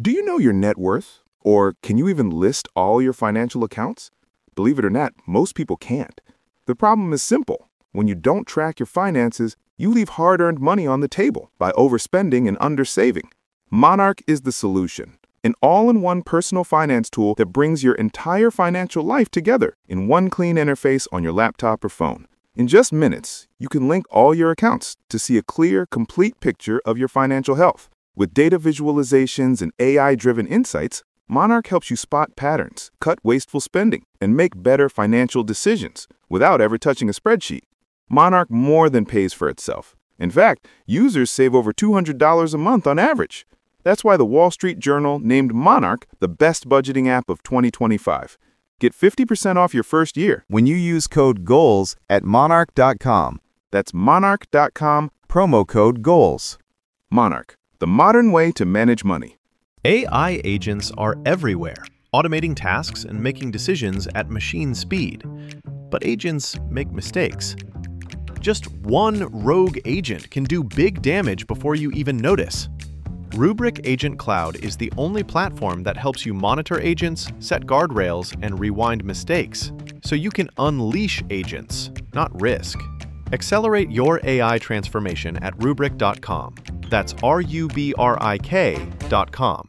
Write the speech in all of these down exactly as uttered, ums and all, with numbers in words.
Do you know your net worth? Or can you even list all your financial accounts? Believe it or not, most people can't. The problem is simple. When you don't track your finances, you leave hard-earned money on the table by overspending and undersaving. Monarch is the solution. An all-in-one personal finance tool that brings your entire financial life together in one clean interface on your laptop or phone. In just minutes, you can link all your accounts to see a clear, complete picture of your financial health. With data visualizations and A I-driven insights, Monarch helps you spot patterns, cut wasteful spending, and make better financial decisions without ever touching a spreadsheet. Monarch more than pays for itself. In fact, users save over two hundred dollars a month on average. That's why the Wall Street Journal named Monarch the best budgeting app of twenty twenty-five. Get fifty percent off your first year when you use code GOALS at monarch dot com. That's monarch dot com, promo code GOALS. Monarch, the modern way to manage money. A I agents are everywhere, automating tasks and making decisions at machine speed. But agents make mistakes. Just one rogue agent can do big damage before you even notice. Rubrik Agent Cloud is the only platform that helps you monitor agents, set guardrails, and rewind mistakes, so you can unleash agents, not risk. Accelerate your A I transformation at rubrik dot com. That's R U B R I K dot com.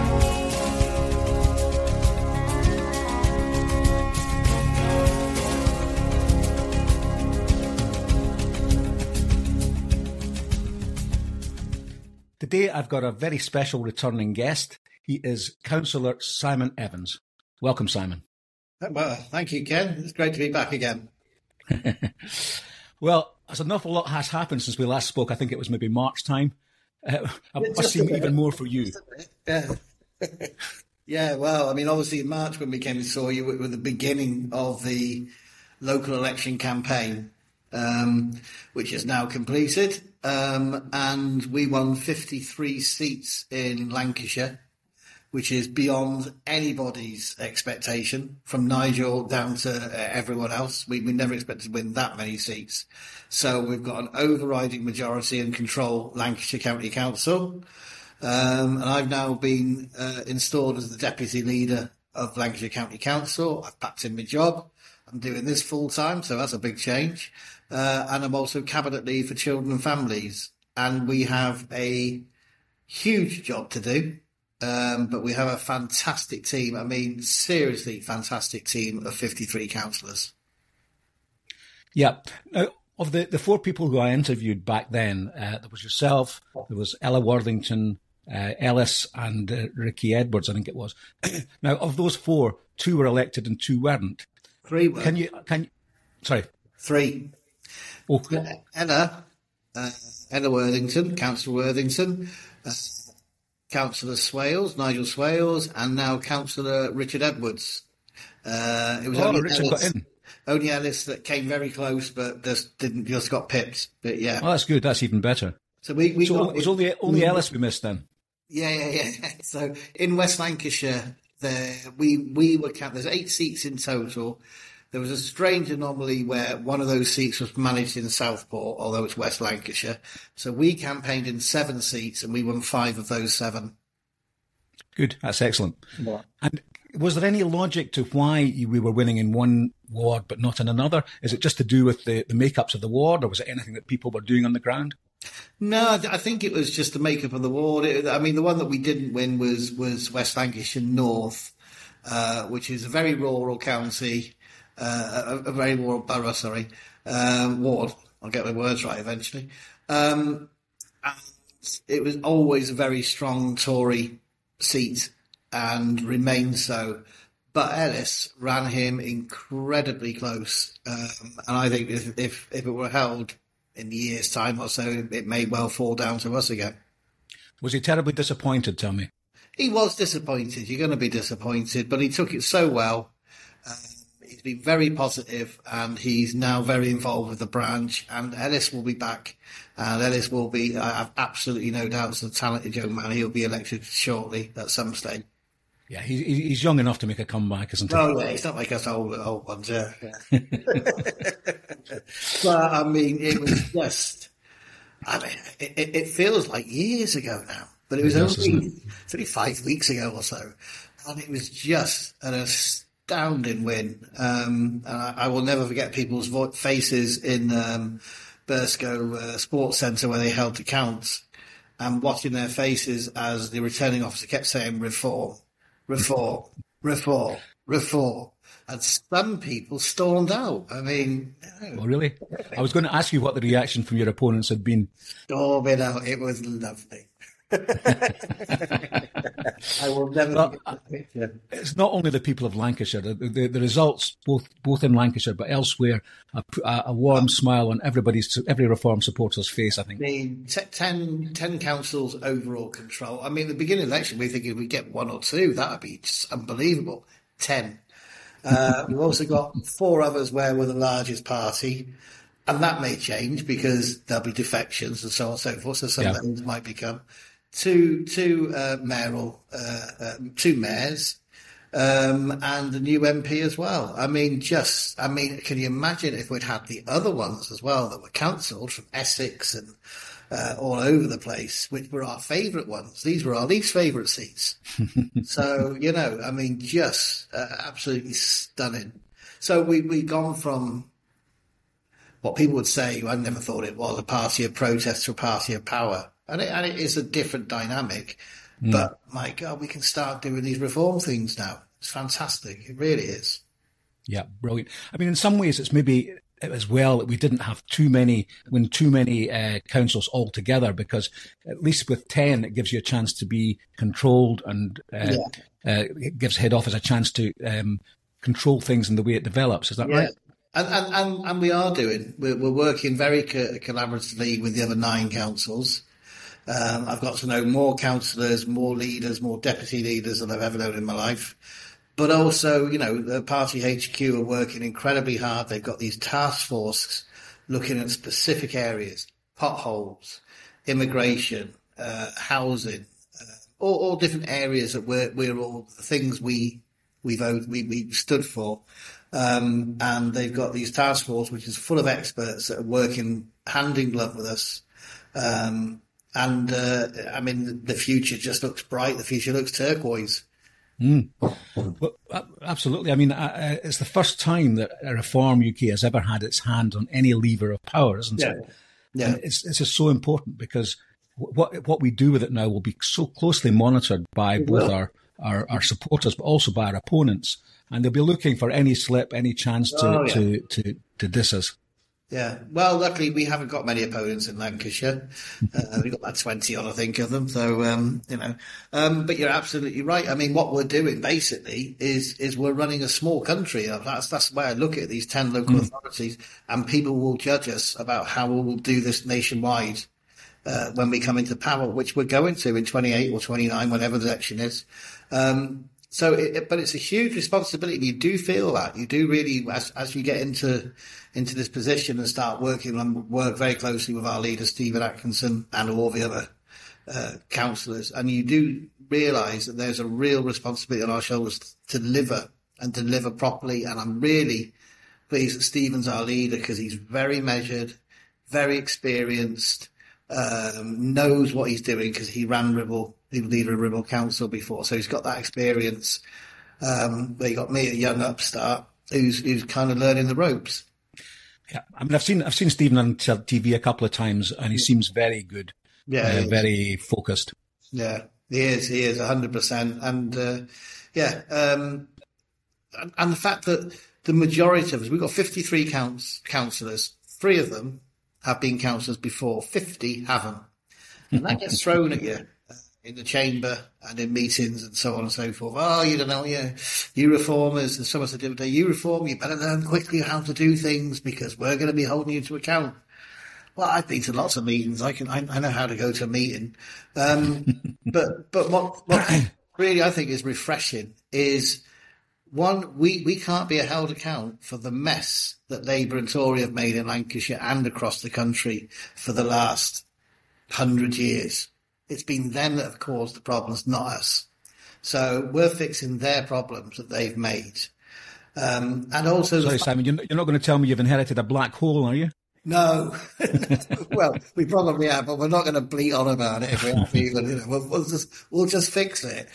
Today, I've got a very special returning guest. He is Councillor Simon Evans. Welcome, Simon. Well, thank you, Ken. It's great to be back again. Well, as an awful lot has happened since we last spoke. I think it was maybe March time. Uh, it must seem even more for you. Yeah. Yeah, well, I mean, obviously in March when we came and saw you, it was the beginning of the local election campaign, um, which is now completed. Um, and we won fifty-three seats in Lancashire, which is beyond anybody's expectation, from Nigel down to uh, everyone else. We, we never expected to win that many seats. So we've got an overriding majority and control Lancashire County Council. Um, and I've now been uh, installed as the deputy leader of Lancashire County Council. I've packed in my job. I'm doing this full time, so that's a big change. Uh, and I'm also cabinet lead for children and families. And we have a huge job to do. Um, but we have a fantastic team. I mean, seriously fantastic team of fifty-three councillors. Yeah. Now, of the, the four people who I interviewed back then, uh, there was yourself, there was Ella Worthington, uh, Ellis, and uh, Ricky Edwards, I think it was. Now, of those four, two were elected and two weren't. Three were. Can you, can you, sorry. Three. Okay. Ella, uh, Ella Worthington, Councillor Worthington, uh, Councillor Swales, Nigel Swales, and now Councillor Richard Edwards. Uh, it was oh, only Richard Ellis, got in. Only Ellis that came very close, but just didn't, just got pipped. But yeah. Oh, that's good. That's even better. So we, we so got, it was only, only we, Ellis we missed then. Yeah, yeah, yeah. So in West Lancashire, there, we, we were count, there's eight seats in total. There was a strange anomaly where one of those seats was managed in Southport, although it's West Lancashire. So we campaigned in seven seats and we won five of those seven. Good. That's excellent. Yeah. And was there any logic to why we were winning in one ward but not in another? Is it just to do with the, the makeups of the ward, or was it anything that people were doing on the ground? No, I think it was just the makeup of the ward. It, I mean, the one that we didn't win was, was West Lancashire North, uh, which is a very rural county. Uh, a, a very rural borough, sorry, uh, ward. I'll get my words right eventually. Um, and it was always a very strong Tory seat and remains so. But Ellis ran him incredibly close. Um, and I think if, if, if it were held in the year's time or so, it may well fall down to us again. Was he terribly disappointed, tell me? He was disappointed. You're going to be disappointed, but he took it so well. Um, He's been very positive and he's now very involved with the branch, and Ellis will be back, and Ellis will be, I have absolutely no doubts, a talented young man. He'll be elected shortly at some stage. Yeah, he, he's young enough to make a comeback, isn't he? Oh, yeah, he's not like us old, old ones, yeah. yeah. But, I mean, it was just, I mean, it, it feels like years ago now. But it was It does, only, doesn't it? it's only five weeks ago or so. And it was just an astounding win. Um, and I, I will never forget people's vo- faces in um, Burscough uh, Sports Centre where they held the counts, and watching their faces as the returning officer kept saying reform, reform, reform, reform. And some people stormed out. I mean, you know, Oh, really? I was going to ask you what the reaction from your opponents had been. storming out. It was lovely. I will never Well, forget that picture. It's not only the people of Lancashire. The, the, the results, both both in Lancashire but elsewhere, a, a warm smile on everybody's, every Reform supporter's face, I think. I mean, t- ten, ten councils overall control. I mean, the beginning of the election, we think if we get one or two, that would be just unbelievable. Ten. Uh, we've also got four others where we're the largest party, and that may change because there'll be defections and so on and so forth. So some Yeah. things might become two, two uh, mayoral, uh, uh, two mayors, um, and a new M P as well. I mean, just, I mean, can you imagine if we'd had the other ones as well that were cancelled from Essex and uh, all over the place, which were our favourite ones? These were our least favourite seats. So, you know, I mean, just uh, absolutely stunning. So we, we've gone from what people would say, I never thought it was, a party of protest to a party of power. And it, and it is a different dynamic. Mm. But, my God, we can start doing these reform things now. It's fantastic. It really is. Yeah, brilliant. I mean, in some ways, it's maybe as well that we didn't have too many, when too many uh, councils all together, because at least with ten, it gives you a chance to be controlled, and uh, yeah. uh, it gives head office a chance to um, control things in the way it develops. Is that yeah. right? And, and, and, and we are doing, we're, we're working very co- collaboratively with the other nine councils. Um, I've got to know more councillors, more leaders, more deputy leaders than I've ever known in my life. But also, you know, the party H Q are working incredibly hard. They've got these task forces looking at specific areas, potholes, immigration, uh, housing, uh, all, all different areas that we're, we're all the things we, we've, we, we stood for. Um, and they've got these task force, which is full of experts that are working hand in glove with us. Um, and, uh, I mean, the future just looks bright. The future looks turquoise. Mm. Well, absolutely. I mean, uh, it's the first time that Reform U K has ever had its hand on any lever of power, isn't yeah. it? Yeah. And it's, it's just so important because what what we do with it now will be so closely monitored by it both will. our, our, our supporters, but also by our opponents. And they'll be looking for any slip, any chance to, oh, yeah. to, to, to diss us. Yeah. Well, luckily we haven't got many opponents in Lancashire. Uh, we've got about twenty on, I think, of them. So, um, you know, um, but you're absolutely right. I mean, what we're doing basically is, is we're running a small country. That's, that's the way I look at it, these ten local mm. authorities, and people will judge us about how we will do this nationwide, uh, when we come into power, which we're going to in twenty-eight or twenty-nine, whenever the election is. Um, So, it, but it's a huge responsibility. You do feel that. You do really, as, as you get into into this position and start working and work very closely with our leader, Stephen Atkinson, and all the other uh, councillors, and you do realise that there's a real responsibility on our shoulders to deliver and deliver properly. And I'm really pleased that Stephen's our leader because he's very measured, very experienced, um, knows what he's doing because he ran Ribble. He was leader of Ribble Council before, so he's got that experience. Um, but you got me, a young upstart, who's who's kind of learning the ropes. Yeah, I mean, I've seen I've seen Stephen on T V a couple of times, and he seems very good. Yeah, uh, very focused. Yeah, he is. He is a hundred percent, and uh, yeah, um, and, and the fact that the majority of us, we've got fifty-three counts, councillors. Three of them have been councillors before. Fifty haven't, and that gets thrown at you in the chamber and in meetings and so on and so forth. Oh, you don't know, yeah, you reformers, and someone said the other day, you reform, you better learn quickly how to do things because we're going to be holding you to account. Well, I've been to lots of meetings. I can, I, I know how to go to a meeting. Um, but, but what, what really I think is refreshing is one, we, we can't be held account for the mess that Labour and Tory have made in Lancashire and across the country for the last hundred years. It's been them that have caused the problems, not us. So we're fixing their problems that they've made. Um, and also... Sorry, Simon, you're not, you're not going to tell me you've inherited a black hole, are you? No. Well, we probably have, but we're not going to bleat on about it if we have to. You know, we'll, we'll just we'll just fix it.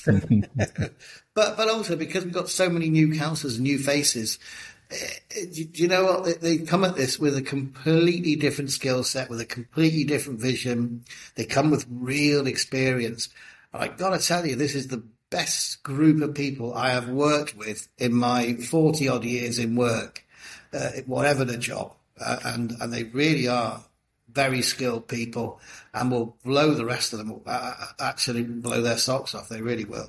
but but also because we've got so many new councillors and new faces, do you know what? They, they come at this with a completely different skill set, with a completely different vision. They come with real experience. And I got to tell you, this is the best group of people I have worked with in my forty odd years in work, uh, whatever the job. Uh, and, and they really are very skilled people and will blow the rest of them, uh, actually blow their socks off. They really will.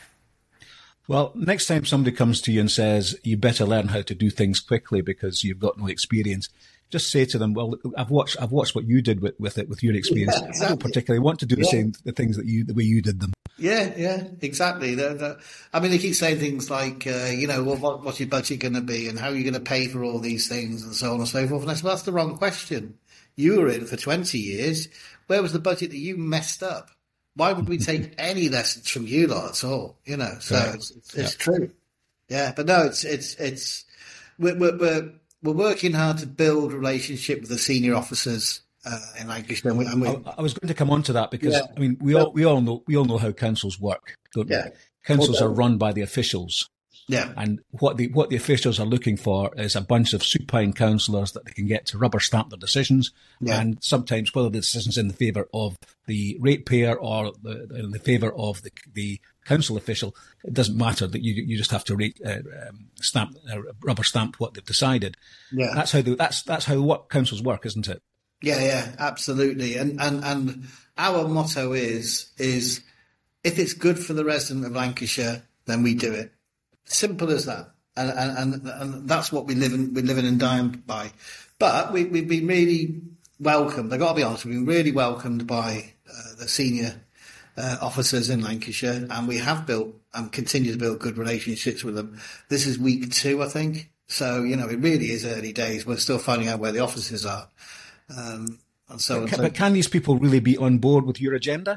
Well, next time somebody comes to you and says, you better learn how to do things quickly because you've got no experience, just say to them, well, I've watched, I've watched what you did with, with it, with your experience. Yeah, exactly. I don't particularly want to do the yeah. same, the things that you, the way you did them. Yeah, yeah, exactly. They're, they're, I mean, they keep saying things like, uh, you know, well, what, what's your budget going to be and how are you going to pay for all these things and so on and so forth. And I said, well, that's the wrong question. You were in for twenty years. Where was the budget that you messed up? Why would we take any lessons from you lot at all? You know, so right. it's, it's, it's yeah. true. Yeah, but no, it's, it's, it's, we're, we're, we're working hard to build relationship with the senior officers. Uh, in Lancashire, and we, and we, I, I was going to come on to that because yeah. I mean we all we all know we all know how councils work, don't yeah. we? Councils well, are run by the officials, yeah. And what the what the officials are looking for is a bunch of supine councillors that they can get to rubber stamp their decisions, yeah. and sometimes whether the decisions in the favour of the ratepayer or the, in the favour of the the council official, it doesn't matter. That you you just have to rate, uh, um, stamp uh, rubber stamp what they've decided. Yeah, that's how the, that's that's how what councils work, isn't it? Yeah, yeah, absolutely. And, and, and our motto is, is if it's good for the resident of Lancashire, then we do it. Simple as that. And, and, and, and that's what we live in, we live in and die by. But we, we've been really welcomed. I've got to be honest, we've been really welcomed by uh, the senior uh, officers in Lancashire, and we have built and continue to build good relationships with them. This is week two, I think. So, you know, it really is early days. We're still finding out where the offices are. Um, and so, but, can, so, but can these people really be on board with your agenda?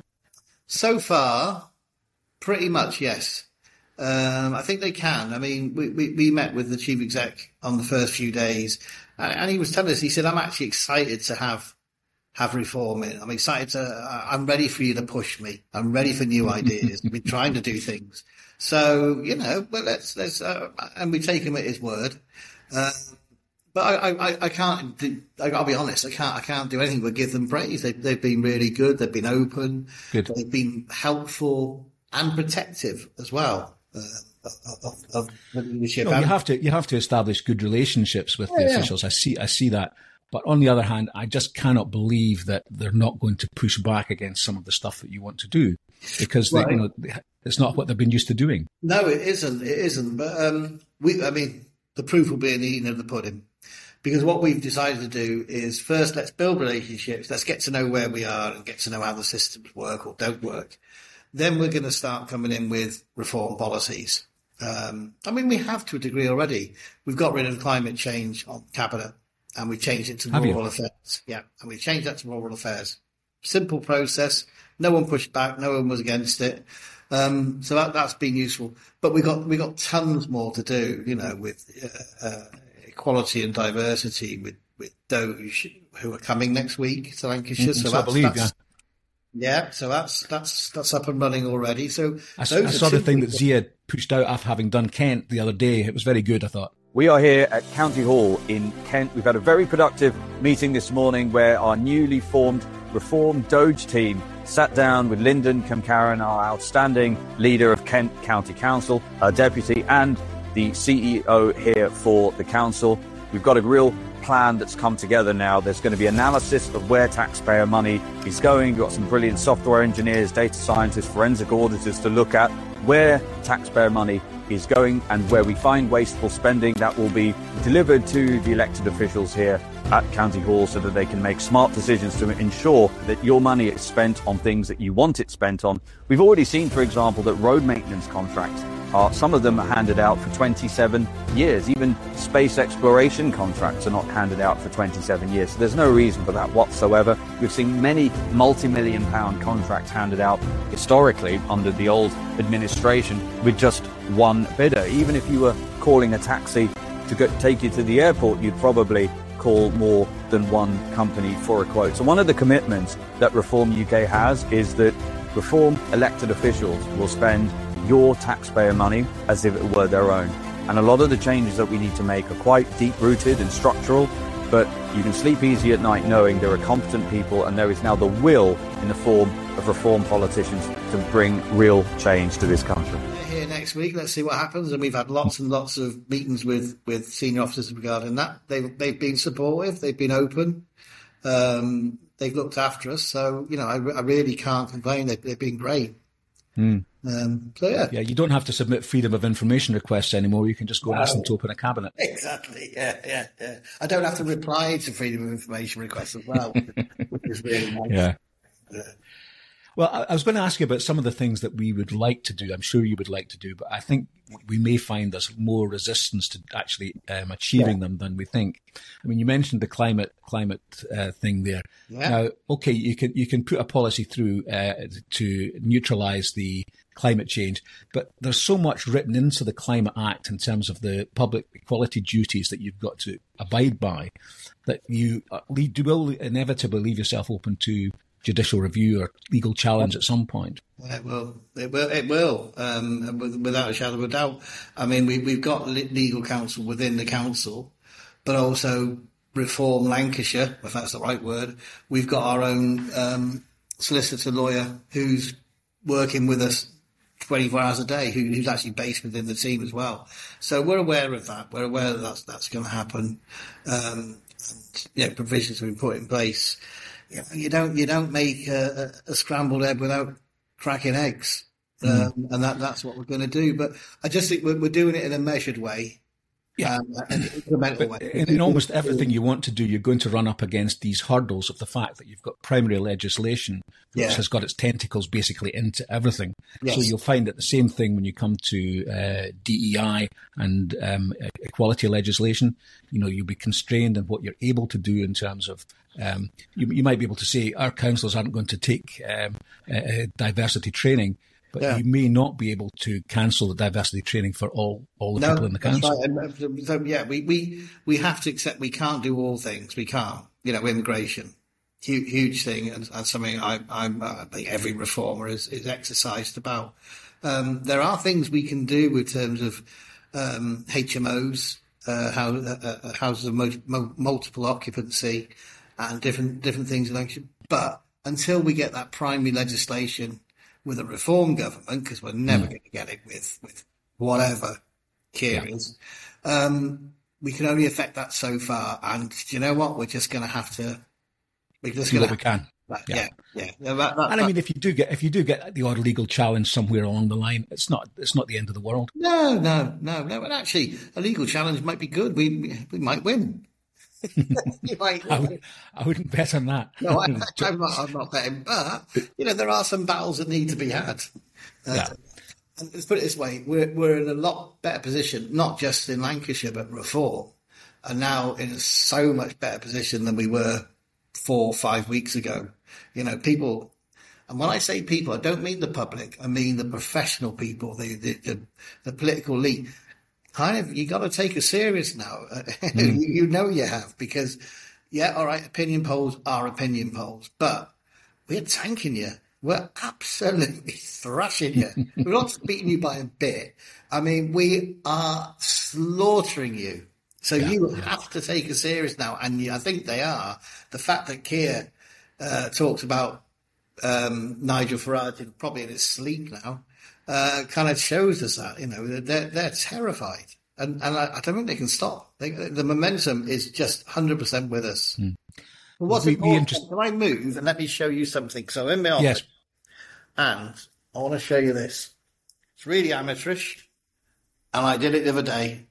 So far, pretty much, yes. Um, I think they can. I mean, we, we, we met with the chief exec on the first few days, and, and he was telling us, he said, I'm actually excited to have have reform in. I'm excited to, I'm ready for you to push me. I'm ready for new ideas. We're trying to do things. So, you know, well, let's, let's, uh, and we take him at his word. Uh, But I, I, I can't. Do, I gotta be honest. I can't. I can't do anything but give them praise. They, they've been really good. They've been open. Good. They've been helpful and protective as well uh, of, of the leadership. No, you have to. You have to establish good relationships with yeah, the officials. Yeah. I see. I see that. But on the other hand, I just cannot believe that they're not going to push back against some of the stuff that you want to do, because right. they, you know, it's not what they've been used to doing. No, it isn't. It isn't. But um, we. I mean, the proof will be in the eating of the pudding. Because what we've decided to do is first, let's build relationships. Let's get to know where we are and get to know how the systems work or don't work. Then we're going to start coming in with reform policies. Um, I mean, we have to a degree already. We've got rid of climate change on cabinet and we've changed it to have rural you? affairs. Yeah. And we changed that to rural affairs. Simple process. No one pushed back. No one was against it. Um, so that, that's been useful. But we got, we got tons more to do, you know, with, uh, uh, equality and diversity with, with Doge, who are coming next week to Lancashire. Mm-hmm. So, so that's, I believe, that's, yeah. yeah, so that's that's that's up and running already. So I, I saw the thing that Zia pushed out after having done Kent the other day. It was very good, I thought. We are here at County Hall in Kent. We've had a very productive meeting this morning where our newly formed Reform Doge team sat down with Lyndon Camcaran, our outstanding leader of Kent County Council, our deputy, and the C E O here for the council. We've got a real plan that's come together now. There's going to be analysis of where taxpayer money is going. We've got some brilliant software engineers, data scientists, forensic auditors to look at where taxpayer money is going and where we find wasteful spending. That will be delivered to the elected officials here at County Hall so that they can make smart decisions to ensure that your money is spent on things that you want it spent on. We've already seen, for example, that road maintenance contracts are, some of them are handed out for twenty-seven years. Even space exploration contracts are not handed out for twenty-seven years. So there's no reason for that whatsoever. We've seen many multi-million pound contracts handed out historically under the old administration with just one bidder. Even if you were calling a taxi to go, take you to the airport, you'd probably call more than one company for a quote. So one of the commitments that Reform U K has is that Reform elected officials will spend your taxpayer money as if it were their own. And a lot of the changes that we need to make are quite deep-rooted and structural, but you can sleep easy at night knowing there are competent people and there is now the will in the form of Reform politicians to bring real change to this country. Here next week, let's see what happens. And we've had lots and lots of meetings with, with senior officers regarding that. They've, they've been supportive, they've been open, um, they've looked after us. So, you know, I, I really can't complain. They've, they've been great. Mm. Um, so, yeah. Yeah, you don't have to submit freedom of information requests anymore. You can just go and ask them to open a cabinet. Exactly, yeah, yeah, yeah. I don't have to reply to freedom of information requests as well, which is really nice. Yeah. Yeah. Well, I was going to ask you about some of the things that we would like to do. I'm sure you would like to do, but I think we may find there's more resistance to actually um, achieving yeah. them than we think. I mean, you mentioned the climate climate uh, thing there. Yeah. Now, okay, you can you can put a policy through uh, to neutralise the climate change, but there's so much written into the Climate Act in terms of the public equality duties that you've got to abide by that you lead, will inevitably leave yourself open to judicial review or legal challenge at some point. It will. It will. It will. Um, without a shadow of a doubt. I mean, we, we've got legal counsel within the council, but also Reform Lancashire, if that's the right word. We've got our own um, solicitor lawyer who's working with us twenty-four hours a day, who, who's actually based within the team as well. So we're aware of that. We're aware that that's, that's going to happen. Um, and, you know, provisions have been put in place. You don't you don't make a, a scrambled egg without cracking eggs, um, mm. and that that's what we're going to do. But I just think we're, we're doing it in a measured way. Yeah, um, but in, in almost everything you want to do, you're going to run up against these hurdles of the fact that you've got primary legislation, which yeah. has got its tentacles basically into everything. Yes. So you'll find that the same thing when you come to uh, D E I and um, equality legislation. You know, you'll be constrained in what you're able to do in terms of. Um, you, you might be able to say our councillors aren't going to take um, uh, diversity training. But yeah. you may not be able to cancel the diversity training for all, all the no, people in the council. Right. And so, yeah, we, we, we have to accept we can't do all things. We can't. You know, immigration, huge, huge thing, and, and something I, I'm, I think every reformer is, is exercised about. Um, there are things we can do in terms of um, H M Os, uh, how, uh, uh, houses of mo- mo- multiple occupancy, and different different things in action. But until we get that primary legislation with a reform government, because we're never mm. going to get it with, with whatever Keir yeah. is, um, we can only affect that so far. And do you know what? We're just going to have to. We're just do going what we can. That, yeah, yeah. yeah that, that, and I mean, if you do get if you do get the odd legal challenge somewhere along the line, it's not it's not the end of the world. No, no, no, no. And actually, a legal challenge might be good. We we might win. you might I, would, I wouldn't bet on that. No, I, I'm not. I'm not betting. But you know, there are some battles that need to be had. Uh, yeah. And let's put it this way: we're we're in a lot better position, not just in Lancashire, but Reform, are now in a so much better position than we were four or five weeks ago. You know, people. And when I say people, I don't mean the public. I mean the professional people, the the, the, the political elite. Kind of, you got to take us serious now. Mm. you, you know you have, because, yeah, all right, opinion polls are opinion polls, but we're tanking you. We're absolutely thrashing you. We're not beating you by a bit. I mean, we are slaughtering you. So yeah, you yeah. have to take us serious now, and I think they are. The fact that Keir uh, talks about um, Nigel Farage probably in his sleep now. Uh, kind of shows us that, you know, they're, they're terrified. And, and I, I don't think they can stop. They, the momentum is just one hundred percent with us. Mm. But what's we, important, we can I move and let me show you something? So in my office, yes. and I want to show you this. It's really amateurish. And I did it the other day.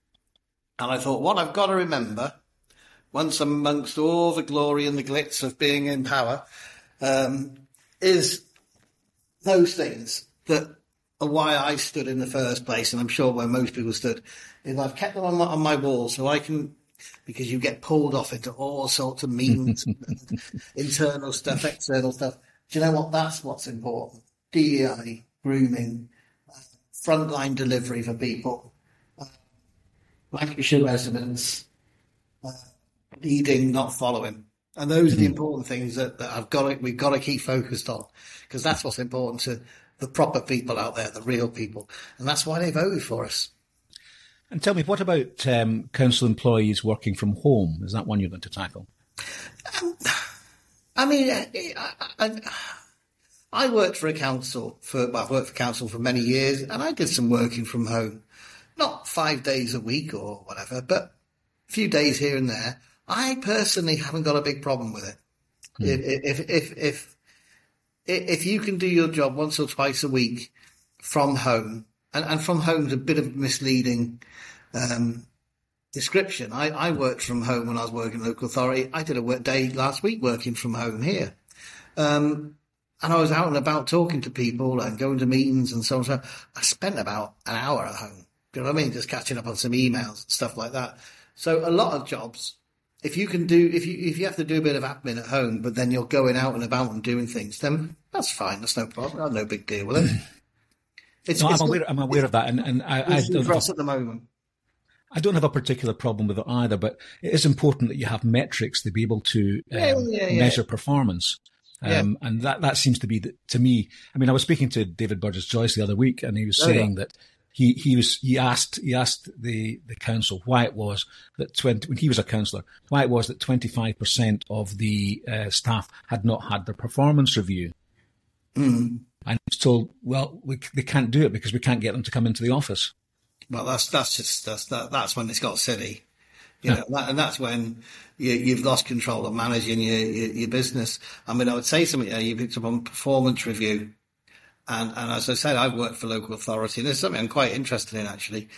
And I thought, what I've got to remember, once amongst all the glory and the glitz of being in power, um, is those things that why I stood in the first place, and I'm sure where most people stood, is I've kept them on my, on my wall so I can, because you get pulled off into all sorts of means, internal stuff, external stuff. Do you know what? That's what's important. D E I, grooming, uh, frontline delivery for people, uh, Lancashire residents, uh, leading, not following. And those are the important things that, that I've got to, we've got to keep focused on, because that's what's important to the proper people out there, the real people. And that's why they voted for us. And tell me, what about um, council employees working from home? Is that one you're going to tackle? Um, I mean, I, I, I worked for a council for, well, I've worked for council for many years, and I did some working from home. Not five days a week or whatever, but a few days here and there. I personally haven't got a big problem with it. Mm. If, if, if, if, if you can do your job once or twice a week from home, and, and from home is a bit of a misleading um, description. I, I worked from home when I was working in local authority. I did a work day last week working from home here. Um, and I was out and about talking to people and going to meetings and so on. So I spent about an hour at home. Do you know what I mean? Just catching up on some emails and stuff like that. So a lot of jobs, if you can do, if you if you have to do a bit of admin at home, but then you're going out and about and doing things, then that's fine. That's no problem. That's no big deal with it. It's, no, it's I'm aware. I'm aware of that, and and I, I don't for us at the moment. I don't have a particular problem with it either, but it is important that you have metrics to be able to um, yeah, yeah, yeah. measure performance. Um, yeah. And that, that seems to be, the, to me, I mean, I was speaking to David Burgess-Joyce the other week, and he was oh, saying yeah. that he, he was, he asked, he asked the, the council why it was that twenty, when he was a councillor, why it was that twenty-five percent of the uh, staff had not had their performance review. Mm. And he was told, well, we, they can't do it because we can't get them to come into the office. Well, that's, that's just, that's, that, that's when it's got silly. You know, that, and that's when you, you've lost control of managing your, your, your business. I mean, I would say something, you know, you picked up on performance review. And, and as I said, I've worked for local authority. And there's something I'm quite interested in, actually,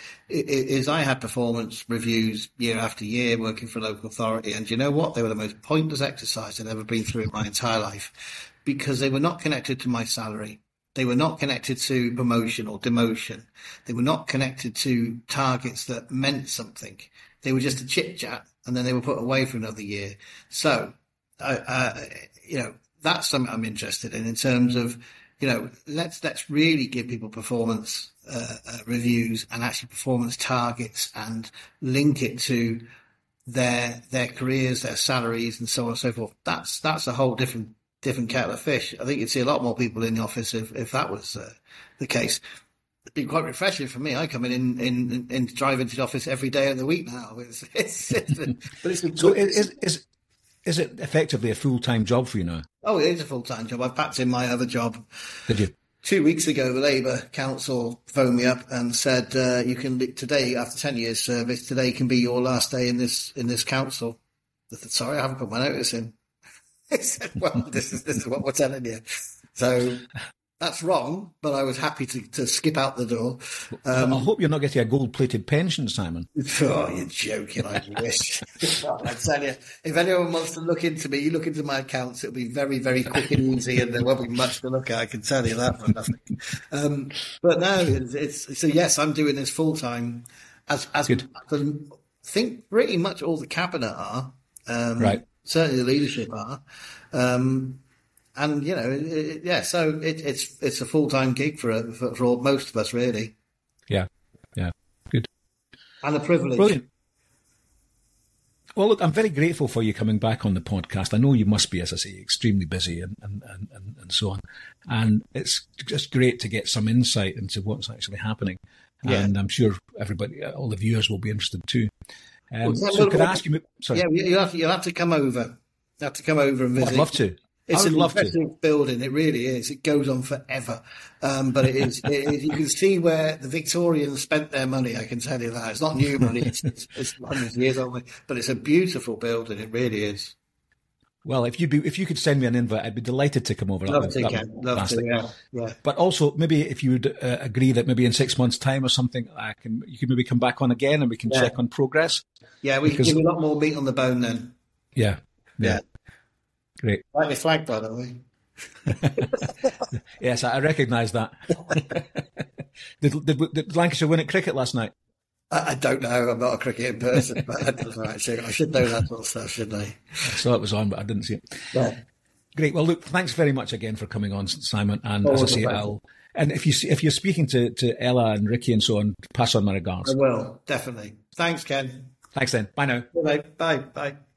is I had performance reviews year after year working for local authority. And you know what? They were the most pointless exercise I'd ever been through in my entire life, because they were not connected to my salary. They were not connected to promotion or demotion. They were not connected to targets that meant something. They were just a chit chat, and then they were put away for another year. So, uh, uh, you know, that's something I'm interested in, in terms of, you know, let's, let's really give people performance, uh, uh, reviews and actually performance targets, and link it to their, their careers, their salaries, and so on and so forth. That's, that's a whole different, different kettle of fish. I think you'd see a lot more people in the office if, if that was uh, the case. It's been quite refreshing for me. I come in in, in, in drive into the office every day of the week now. It's, it's, it's, but it's so is, is, is it effectively a full-time job for you now? Oh, it is a full-time job. I've packed in my other job. Did you? Two weeks ago, the Labour Council phoned me up and said, uh, you can, today, after ten years service, today can be your last day in this, in this council. I said, sorry, I haven't put my notice in. He said, well, this is, this is what we're telling you. So that's wrong, but I was happy to, to skip out the door. Um, I hope you're not getting a gold-plated pension, Simon. Oh, you're joking, I wish. I tell you, if anyone wants to look into me, you look into my accounts, it'll be very, very quick and easy, and there won't be much to look at, I can tell you that for nothing. Um, but no, it's, it's, so yes, I'm doing this full-time, as, as Good. I think pretty much all the cabinet are. Um, right. Certainly the leadership are. Um, And, you know, it, it, yeah, so it, it's it's a full-time gig for, for for all, most of us, really. Yeah, yeah, good. And a privilege. Brilliant. Well, look, I'm very grateful for you coming back on the podcast. I know you must be, as I say, extremely busy and, and, and, and so on. And it's just great to get some insight into what's actually happening. Yeah. And I'm sure everybody, all the viewers will be interested too. Um, Well, so well, could I well, ask you, sorry. Yeah, you'll have, to, you'll have to come over. You have to come over and visit. I'd love to. It's I would an love impressive to. building. It really is. It goes on forever. Um, but it is, it is, you can see where the Victorians spent their money. I can tell you that. It's not new money. It's, it's, it's hundreds of years old. But it's a beautiful building. It really is. Well, if you be, if you could send me an invite, I'd be delighted to come over. Love That to, would- Ken. that would be Love fantastic. to, yeah. yeah. But also, maybe if you would uh, agree that maybe in six months' time or something, I can you can maybe come back on again and we can Yeah. check on progress. Yeah, we Because- can give you a lot more meat on the bone then. Yeah, yeah, Yeah. great. Like the flag, by the way. Yes, I recognise that. did, did, did Lancashire win at cricket last night? I, I don't know. I'm not a cricketing person, but I, don't know, actually, I should know that sort of stuff, shouldn't I? I saw it was on, but I didn't see it. Yeah. Great. Well, look, thanks very much again for coming on, Simon. And Oh, as I it's a say, pleasure. I'll and if you see, if you're speaking to, to Ella and Ricky and so on, pass on my regards. I will, definitely. Thanks, Ken. Thanks then. Bye now. Bye. Bye. Bye.